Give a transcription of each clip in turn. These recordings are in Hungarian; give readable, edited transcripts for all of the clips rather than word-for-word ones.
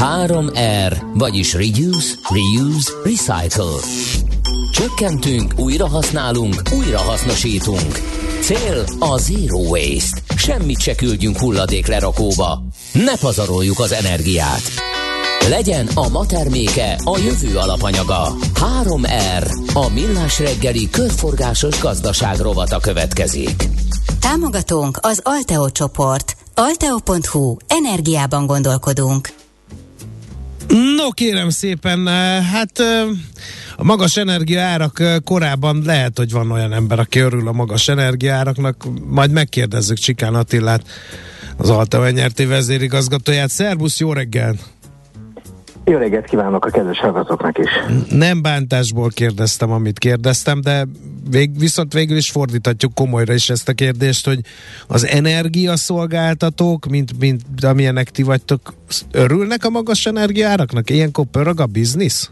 3R, vagyis Reduce, Reuse, Recycle. Csökkentünk, újrahasználunk, újrahasznosítunk. Cél a Zero Waste. Semmit se küldjünk hulladéklerakóba. Ne pazaroljuk az energiát. Legyen a ma terméke a jövő alapanyaga. 3R, a Millás reggeli körforgásos gazdaság rovata következik. Támogatónk az Alteo csoport. Alteo.hu. Energiában gondolkodunk. No kérem szépen, hát a magas energiaárak korábban lehet, hogy van olyan ember, aki örül a magas energiaáraknak, majd megkérdezzük Csikán Attilát, az Alteo NRT vezérigazgatóját. Szervusz, jó reggel! Jó reggelt kívánok a kedves hallgatóknak is! Nem bántásból kérdeztem, amit kérdeztem, de viszont végül is fordíthatjuk komolyra is ezt a kérdést, hogy az energiaszolgáltatók, mint amilyenek ti vagytok, örülnek a magas energiaáraknak? Ilyenkor pörög a biznisz?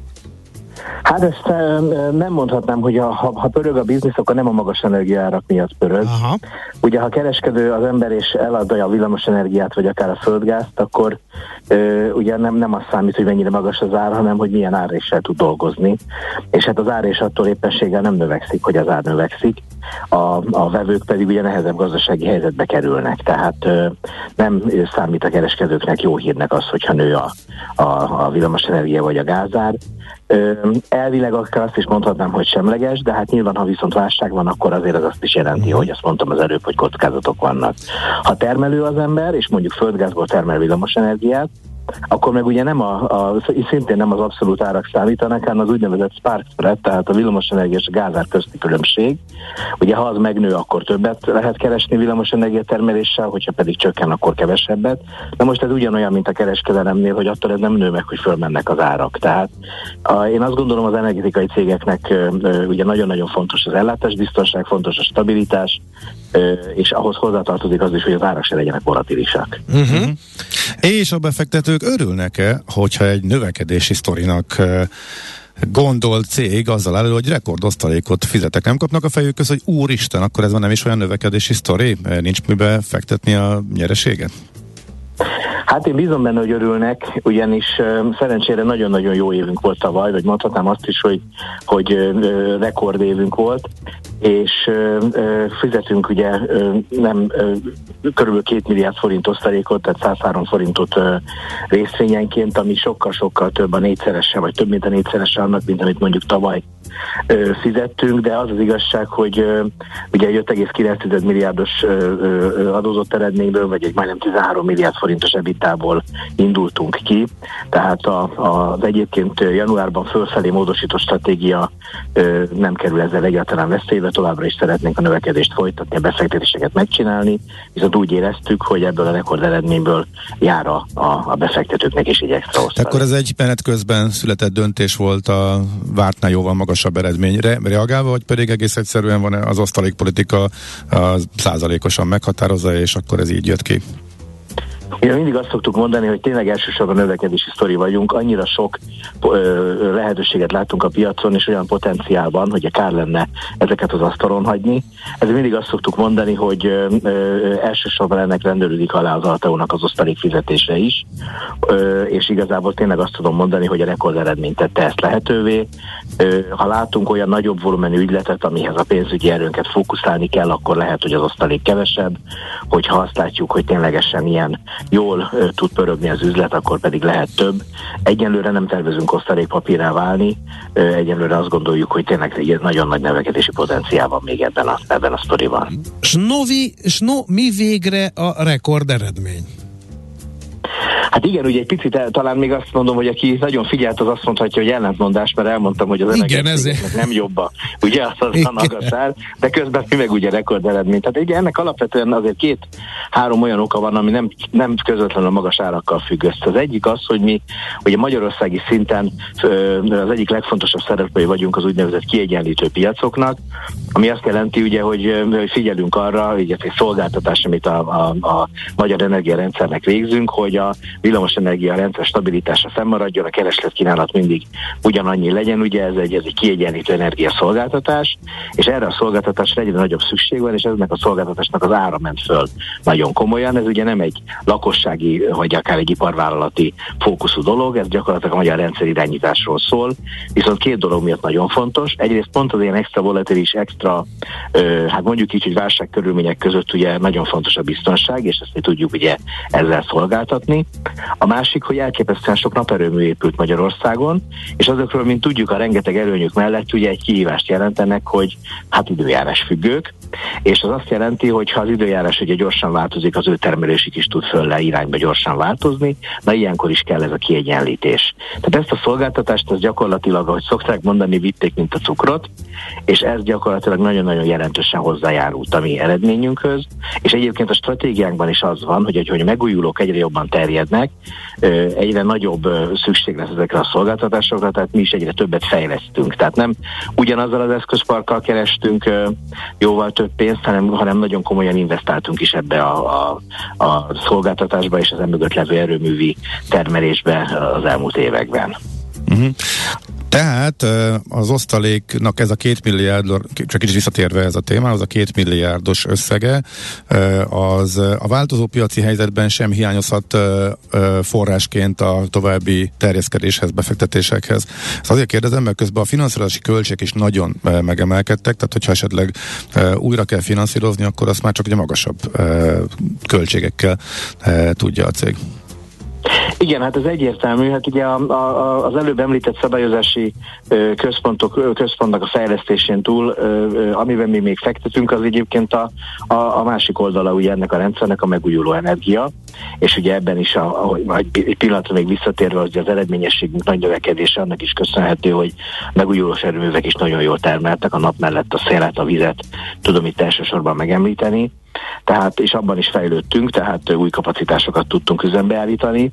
Hát ezt nem mondhatnám, hogy ha pörög a biznisz, akkor nem a magas energiaárak miatt pörög. Aha. Ugye ha kereskedő az ember és eladja a villamos energiát, vagy akár a földgázt, akkor ugye nem az számít, hogy mennyire magas az ár, hanem hogy milyen áréssel tud dolgozni. És hát az árés attól éppenséggel nem növekszik, hogy az ár növekszik. A vevők pedig ugye nehezebb gazdasági helyzetbe kerülnek, tehát nem számít a kereskedőknek jó hírnek az, hogyha nő a villamos energia vagy a gázár. Elvileg akár azt is mondhatnám, hogy semleges, de hát nyilván, ha viszont válság van, akkor azért az azt is jelenti, hogy azt mondtam az előbb, hogy kockázatok vannak. Ha termelő az ember, és mondjuk földgázból termel villamos energiát, akkor meg ugye szintén nem az abszolút árak számítanak, hanem az úgynevezett spark spread, tehát a villamosenergia és a gázár közti különbség. Ugye ha az megnő, akkor többet lehet keresni villamosenergia termeléssel, hogyha pedig csökken, akkor kevesebbet. De most ez ugyanolyan, mint a kereskedelemnél, hogy attól ez nem nő meg, hogy fölmennek az árak. Tehát én azt gondolom, az energetikai cégeknek ugye nagyon-nagyon fontos az ellátásbiztonság, fontos a stabilitás, és ahhoz hozzátartozik az is, hogy az árak se legyenek volatilisak. Uh-huh. És a befektetők örülnek-e, hogyha egy növekedési sztorinak gondol cég azzal elő, hogy rekordosztalékot fizetek, nem kapnak a fejük közt, hogy úristen, akkor ez van nem is olyan növekedési sztori? Nincs mibe fektetni a nyereséget? Hát én bízom benne, hogy örülnek, ugyanis szerencsére nagyon-nagyon jó évünk volt tavaly, vagy mondhatnám azt is, hogy rekordévünk volt, és fizetünk ugye körülbelül 2 milliárd forint osztalékot, tehát 103 forintot részvényenként, ami sokkal-sokkal több a négyszerese, vagy több mint a négyszerese annak, mint amit mondjuk tavaly fizettünk, de az az igazság, hogy ugye egy 5,9 milliárdos adózott eredményből, vagy egy majdnem 13 milliárd forintos EBITDA-ból indultunk ki, tehát az egyébként januárban fölfelé módosított stratégia nem kerül ezzel egyáltalán veszélybe, továbbra is szeretnénk a növekedést folytatni, a befektetéseket megcsinálni, viszont úgy éreztük, hogy ebből a rekord eredményből jár a befektetőknek is egy extra osztalék. Akkor ez egy menet közben született döntés volt a vártnál jóval magasabb eredményre reagálva, vagy pedig egész egyszerűen van az osztalékpolitika százalékosan meghatározza, és akkor ez így jött ki? Ugye mindig azt szoktuk mondani, hogy tényleg elsősorban növekedési sztori vagyunk, annyira sok lehetőséget látunk a piacon, és olyan potenciálban, hogy kár lenne ezeket az asztalon hagyni. Ezért mindig azt szoktuk mondani, hogy elsősorban ennek rendelődik alá az Alteónak az osztalék fizetése is, és igazából tényleg azt tudom mondani, hogy a rekord eredmény tette ezt lehetővé. Ha látunk olyan nagyobb volumenű ügyletet, amihez a pénzügyi erőnket fókuszálni kell, akkor lehet, hogy az osztalék kevesebb, hogyha azt látjuk, hogy ténylegesen ilyen jól tud pörögni az üzlet, akkor pedig lehet több. Egyenlőre nem tervezünk osztalékpapírrá válni, egyenlőre azt gondoljuk, hogy tényleg egy nagyon nagy növekedési potenciál van még ebben a sztoriban. Mi végre a rekord eredmény? Hát igen, ugye egy picit talán még azt mondom, hogy aki nagyon figyelt, az azt mondhatja, hogy ellentmondás, mert elmondtam, hogy az energetikának nem jobb ugye az a magasár, de közben mi meg ugye rekord eredmény. Tehát ugye ennek alapvetően azért 2-3 olyan oka van, ami nem közvetlenül a magas árakkal függ össze. Az egyik az, hogy mi ugye magyarországi szinten az egyik legfontosabb szereplői vagyunk az úgynevezett kiegyenlítő piacoknak, ami azt jelenti ugye, hogy figyelünk arra, ugye egy szolgáltatás, amit a magyar energiarendszernek végzünk, hogy villamosenergia rendszer stabilitása fennmaradjon, a kereslet-kínálat mindig ugyanannyi legyen, ugye ez egy kiegyenlítő energiaszolgáltatás, és erre a szolgáltatásra egyre nagyobb szükség van, és ennek a szolgáltatásnak az ára ment föl nagyon komolyan. Ez ugye nem egy lakossági, vagy akár egy iparvállalati fókuszú dolog, ez gyakorlatilag a magyar rendszer irányításról szól, viszont két dolog miatt nagyon fontos. Egyrészt pont az ilyen extra volatilis, hát mondjuk így, hogy válságkörülmények között ugye nagyon fontos a biztonság, és ezt mi tudjuk ugye ezzel szolgáltatni. A másik, hogy elképesztően sok naperőmű épült Magyarországon, és azokról, mint tudjuk, a rengeteg előnyük mellett ugye egy kihívást jelentenek, hogy hát időjárás függők, és az azt jelenti, hogy ha az időjárás ugye gyorsan változik, az ő termelésük is tud fölle irányba gyorsan változni, na ilyenkor is kell ez a kiegyenlítés. Tehát ezt a szolgáltatást az gyakorlatilag, ahogy szokták mondani, vitték, mint a cukrot, és ez gyakorlatilag nagyon-nagyon jelentősen hozzájárult a mi eredményünkhöz, és egyébként a stratégiánkban is az van, hogy a megújulók egyre jobban terjednek, egyre nagyobb szükség lesz ezekre a szolgáltatásokra, tehát mi is egyre többet fejlesztünk. Tehát nem ugyanazzal az eszközparkkal kerestünk jóval több pénzt, hanem nagyon komolyan investáltunk is ebbe a szolgáltatásba és az emögött levő erőművi termelésbe az elmúlt években. Uh-huh. Tehát az osztaléknak ez a 2 milliárd, csak kicsit visszatérve ez a témához, a 2 milliárdos összege, az a változó piaci helyzetben sem hiányozhat forrásként a további terjeszkedéshez, befektetésekhez. Ezt azért kérdezem, mert közben a finanszírozási költségek is nagyon megemelkedtek, tehát hogyha esetleg újra kell finanszírozni, akkor azt már csak ugye magasabb költségekkel tudja a cég. Igen, hát ez egyértelmű. Hát ugye az előbb említett szabályozási központnak a fejlesztésén túl, amiben mi még fektetünk, az egyébként a másik oldala ugye ennek a rendszernek a megújuló energia, és ugye ebben is egy pillanatra még visszatérve, hogy az eredményességünk nagy növekedése annak is köszönhető, hogy megújulós erőművek is nagyon jól termeltek, a nap mellett a szélet, a vizet tudom itt elsősorban megemlíteni. Tehát, és abban is fejlődtünk, tehát új kapacitásokat tudtunk üzembe állítani,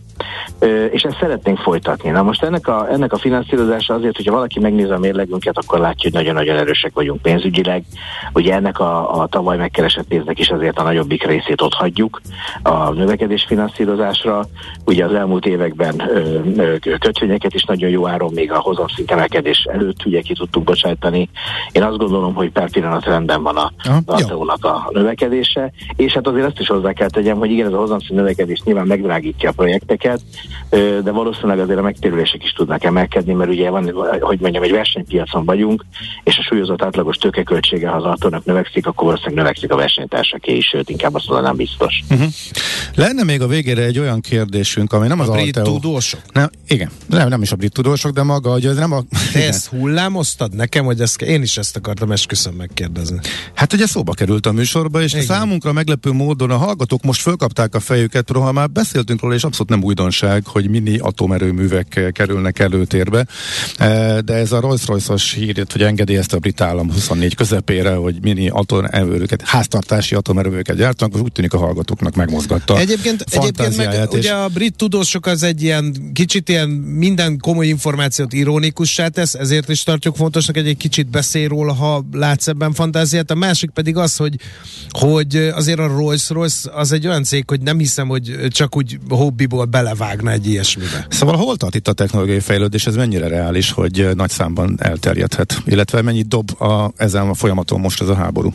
és ezt szeretnénk folytatni. Na most ennek a finanszírozása azért, hogyha valaki megnézi a mérlegünket, akkor látja, hogy nagyon-nagyon erősek vagyunk pénzügyileg. Ugye ennek a tavaly megkeresett pénznek is azért a nagyobbik részét ott hagyjuk a növekedés finanszírozásra. Ugye az elmúlt években kötvényeket is nagyon jó áron még a hozamszint emelkedés előtt ugye ki tudtuk bocsájtani. Én azt gondolom, hogy per pillanat rendben van az ATO-nak a növekedés. És hát azért azt is hozzá kell tegyem, hogy igen, ez a hozamszint növekedés nyilván megdrágítja a projekteket, de valószínűleg azért a megtérülések is tudnak emelkedni, mert ugye van, hogy mondjam, egy versenypiacon vagyunk, és a súlyozott átlagos tőkeköltsége, ha az autónak növekszik, akkor valószínűleg növekszik a versenytársaké is, sőt, inkább azt mondanám biztos. Uh-huh. Lenne még a végére egy olyan kérdésünk, ami nem az brit tudósok? Igen, nem is a brit tudósok, de maga, hogy ez nem a... Te ezt hullámoztad nekem, hogy én is ezt akartam esküszöm megkérdezni. Hát ugye szóba került a műsorba, és számunkra meglepő módon a hallgatók most fölkapták a fejüket, ha már beszéltünk róla, és abszolút nem újdonság, hogy mini atomerőművek kerülnek előtérbe, de ez a Rolls-Royce-os hír, hogy engedélyezte a brit állam 24 közepére, hogy mini atomerőműveket, háztartási atomerőműveket gyártanak, most úgy tűnik a hallgatóknak megmozgatta Egyébként meg ugye a brit tudósok az egy ilyen kicsit ilyen minden komoly információt ironikussá tesz, ezért is tartjuk fontosnak, hogy egy kicsit beszél róla, ha látsz ebben fantáziát. A másik pedig az, hogy azért a Rolls-Royce az egy olyan cég, hogy nem hiszem, hogy csak úgy hobbiból belevágna egy ilyesmibe. Szóval hol tart itt a technológiai fejlődés, ez mennyire reális, hogy nagy számban elterjedhet? Illetve mennyit dob ezen a folyamaton most ez a háború?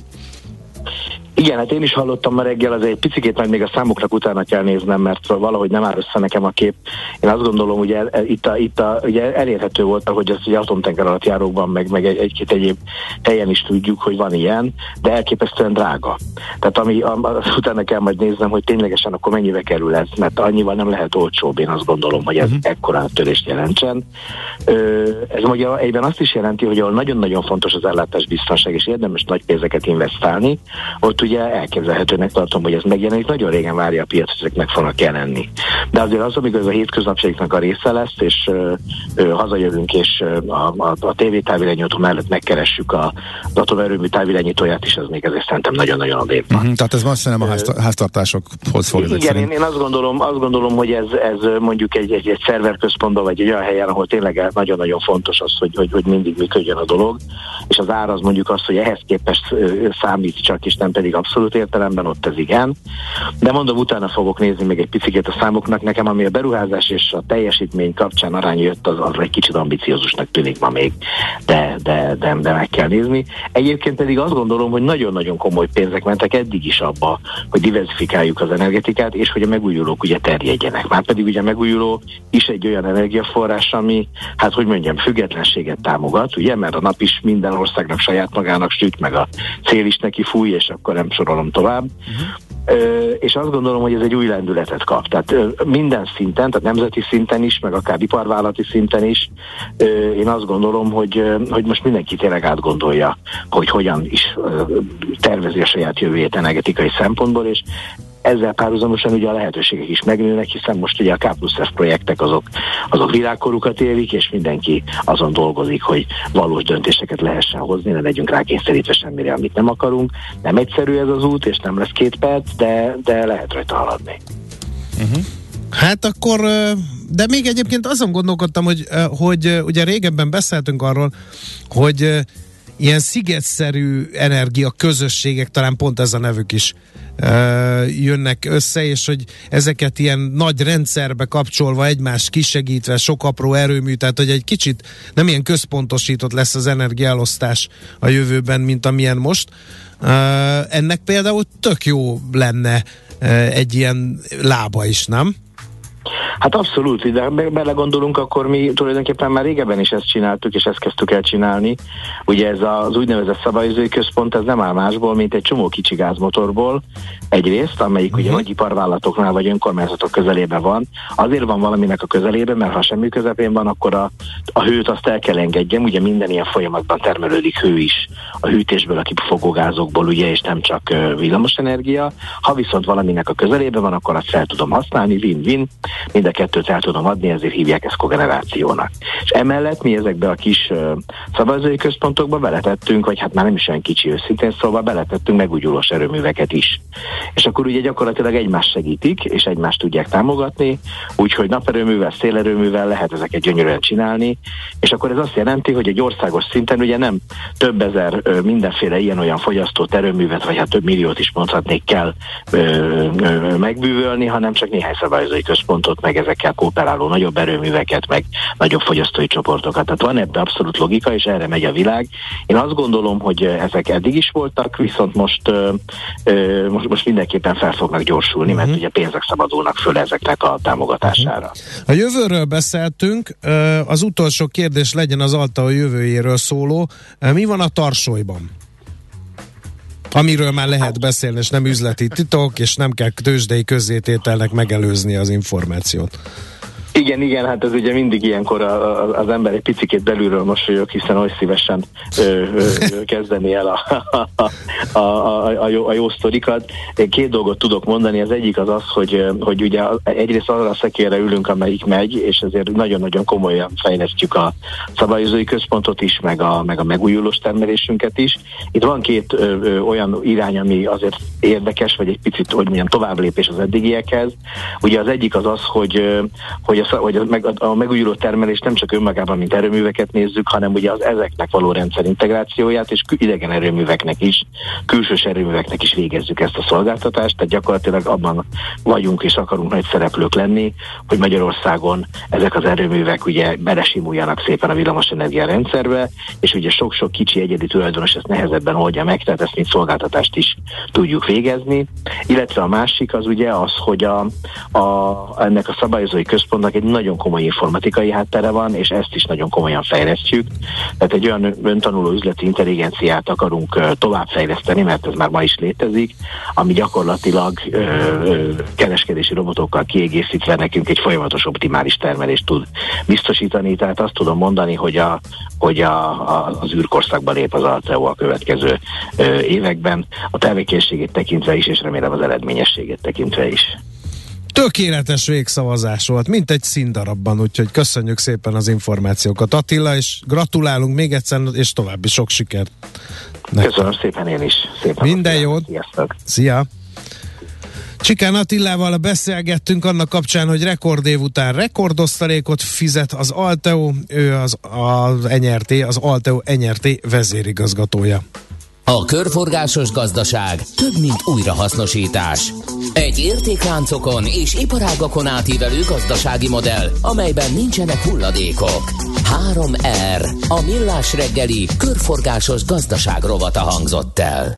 Igen, hát én is hallottam ma reggel, azért egy picikét majd még a számoknak utána kell néznem, mert valahogy nem áll össze nekem a kép. Én azt gondolom, hogy ugye elérhető volt, hogy ezt atomtenger alatt járókban, meg egy-két egyéb helyen is tudjuk, hogy van ilyen, de elképesztően drága. Tehát utána kell majd néznem, hogy ténylegesen akkor mennyibe kerül ez, mert annyival nem lehet olcsóbb, én azt gondolom, hogy ez ekkora törést jelentsen. Ez ugye egyben azt is jelenti, hogy ahol nagyon-nagyon fontos az ellátásbiztonság, és érdemes nagy pénzeket investálni, ott ugye elképzelhetőnek tartom, hogy ez megjelenik. Nagyon régen várja a piac, hogy ezek meg fognak jelenni. De azért az, amikor ez a hétköznapjaiknak a része lesz, és hazajövünk, és a tévétávirányító mellett megkeressük az atomerőmű távirányítóját is, az még ezért szerintem nagyon-nagyon odébb van. Tehát ez most nem a háztartásokhoz fog. Igen, én azt gondolom, hogy ez mondjuk egy szerverközpontban, vagy egy olyan helyen, ahol tényleg nagyon-nagyon fontos az, hogy mindig működjön a dolog, és az ár az mondjuk az, hogy ehhez képest számít csak, és nem pedig pedig abszolút értelemben ott ez igen. De mondom, utána fogok nézni még egy picit a számoknak. Nekem, ami a beruházás és a teljesítmény kapcsán arány jött, az egy kicsit ambiciózusnak tűnik ma még, de meg kell nézni. Egyébként pedig azt gondolom, hogy nagyon-nagyon komoly pénzek mentek eddig is abba, hogy diversifikáljuk az energetikát, és hogy a megújulók ugye terjedjenek. Márpedig ugye a megújuló is egy olyan energiaforrás, ami, hát hogy mondjam, függetlenséget támogat, ugye, mert a nap is minden országnak saját magának süt, meg a szél is neki fúj, és akkor nem sorolom tovább. És azt gondolom, hogy ez egy új lendületet kap. Tehát minden szinten, tehát nemzeti szinten is, meg akár iparvállalati szinten is, én azt gondolom, hogy most mindenki tényleg átgondolja, hogy hogyan is tervezi a saját jövőjét energetikai szempontból, és ezzel párhuzamosan ugye a lehetőségek is megnőnek, hiszen most ugye a K+F projektek azok világkorukat élik, és mindenki azon dolgozik, hogy valós döntéseket lehessen hozni, ne legyünk rákényszerítve semmire, amit nem akarunk. Nem egyszerű ez az út, és nem lesz 2 perc, de lehet rajta haladni. Hát akkor, de még egyébként azon gondolkodtam, hogy ugye régebben beszéltünk arról, hogy ilyen szigetszerű energia közösségek, talán pont ez a nevük is jönnek össze, és hogy ezeket ilyen nagy rendszerbe kapcsolva, egymást kisegítve, sok apró erőmű, tehát hogy egy kicsit nem ilyen központosított lesz az energiaelosztás a jövőben, mint amilyen most. Ennek például tök jó lenne egy ilyen lába is, nem? Hát abszolút, de belegondolunk, akkor mi tulajdonképpen már régebben is ezt csináltuk, és ezt kezdtük el csinálni. Ugye ez az úgynevezett szabályozói központ, ez nem áll másból, mint egy csomó kicsi gázmotorból egyrészt, amelyik ugye vagy iparvállalatoknál, vagy önkormányzatok közelében van. Azért van valaminek a közelében, mert ha semmi közepén van, akkor a hőt azt el kell engedjem, ugye minden ilyen folyamatban termelődik hő is a hűtésből, a kifogó gázokból, ugye, és nem csak villamosenergia. Ha viszont valaminek a közelében van, akkor azt fel tudom használni, win-win, mind a kettőt el tudom adni, ezért hívják ezt kogenerációnak. És emellett mi ezekbe a kis szabályozói központokba beletettünk, vagy hát már nem is olyan kicsi őszintén, szóval beletettünk megújulós erőműveket is. És akkor ugye gyakorlatilag egymást segítik, és egymást tudják támogatni, úgyhogy naperőművel, szélerőművel lehet ezeket gyönyörűen csinálni, és akkor ez azt jelenti, hogy egy országos szinten ugye nem több ezer mindenféle ilyen-olyan fogyasztott erőművet, vagy hát több milliót is mondhatnék kell megbűvölni, hanem csak néhány szabályozói központot, meg ezekkel kooperáló nagyobb erőműveket, meg nagyobb fogyasztói csoportokat. Tehát van ebben abszolút logika, és erre megy a világ. Én azt gondolom, hogy ezek eddig is voltak, viszont most mindenképpen fel fognak gyorsulni, mert ugye pénzek szabadulnak föl ezeknek a támogatására. A jövőről beszéltünk, az utolsó kérdés legyen az Alteo jövőjéről szóló. Mi van a Tarsolyban? Amiről már lehet beszélni, és nem üzleti titok, és nem kell tőzsdei közzétételnek megelőzni az információt. Igen, hát ez ugye mindig ilyenkor az ember egy picikét belülről mosolyog, hiszen oly szívesen kezdeni el a jó sztorikat. Én 2 dolgot tudok mondani, az egyik az, hogy ugye egyrészt arra a szekérre ülünk, amelyik megy, és ezért nagyon-nagyon komolyan fejlesztjük a szabályozói központot is, meg a megújulós termelésünket is. Itt van 2 olyan irány, ami azért érdekes, vagy egy picit, hogy mondjam, tovább lépés az eddigiekhez. Ugye az egyik az, hogy a megújuló termelés nem csak önmagában, mint erőműveket nézzük, hanem ugye az ezeknek való rendszerintegrációját, és idegen erőműveknek is, külsős erőműveknek is végezzük ezt a szolgáltatást, tehát gyakorlatilag abban vagyunk és akarunk nagy szereplők lenni, hogy Magyarországon ezek az erőművek ugye belesimuljanak szépen a villamosenergia rendszerbe, és ugye sok-sok kicsi egyedi tulajdonos ezt nehezebben oldja meg, tehát ezt mint szolgáltatást is tudjuk végezni. Illetve a másik az ugye az, hogy ennek a szabályozói központnak egy nagyon komoly informatikai háttere van, és ezt is nagyon komolyan fejlesztjük. Tehát egy olyan öntanuló üzleti intelligenciát akarunk továbbfejleszteni, mert ez már ma is létezik, ami gyakorlatilag kereskedési robotokkal kiegészítve nekünk egy folyamatos optimális termelést tud biztosítani. Tehát azt tudom mondani, hogy az űrkorszakba lép az Alteo a következő években, a tevékenységét tekintve is, és remélem az eredményességét tekintve is. Tökéletes végszavazás volt, mint egy színdarabban, úgyhogy köszönjük szépen az információkat, Attila, és gratulálunk még egyszer, és további sok sikert. Köszönöm szépen én is. Szépen minden jót. Sziasztok. Szia. Csikán Attilával beszélgettünk annak kapcsán, hogy rekordév után rekordosztalékot fizet az Alteo, ő az Alteo NRT vezérigazgatója. A körforgásos gazdaság több, mint újrahasznosítás. Egy értékláncokon és iparágakon átívelő gazdasági modell, amelyben nincsenek hulladékok. 3R, a Millás reggeli körforgásos gazdaság rovata hangzott el.